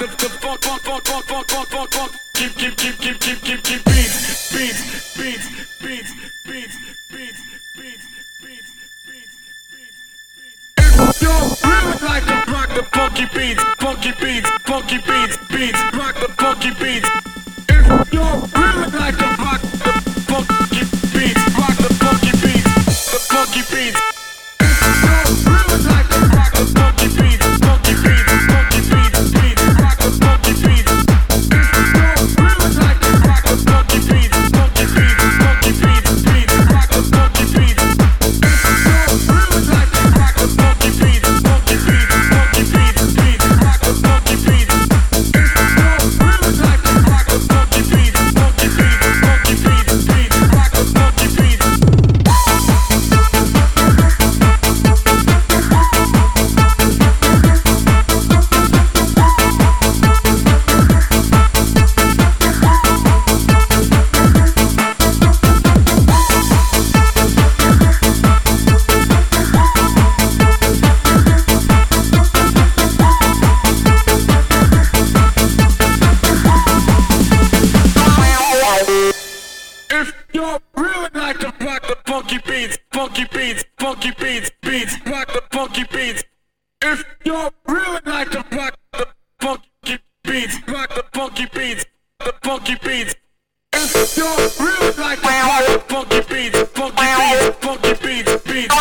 the funk, keep beats, If you really like to rock the funky beats, rock the funky beats. If you really like to rock the funky beats, rock the funky beats, the funky beats. If you really like to rock the funky beats, rock the funky beats. If you really like to rock the funky beats, rock the funky beats. If you really like to rock the funky beats, rock the funky beats. If you really like to rock the funky beats, rock the funky beats, rock the funky beats. If you really like to rock the funky beats, rock the funky beats. If you really like to rock the funky beats, rock the funky beats, the funky beats. If you really like to rock the funky beats, rock the funky beats.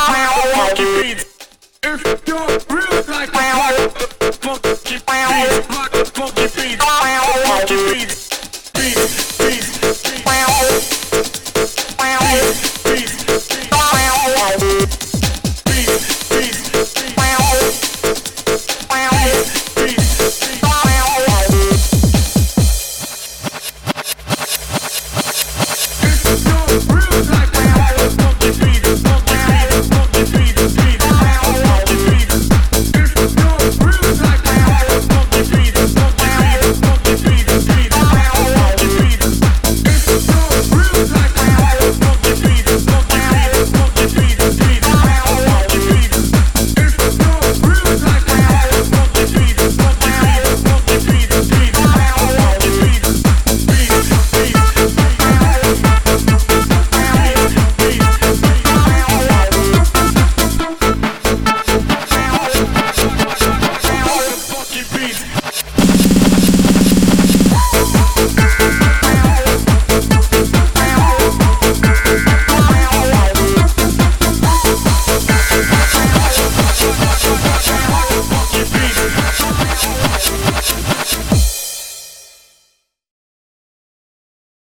If you really like to rock the funky beats, rock the funky beats, the funky beats.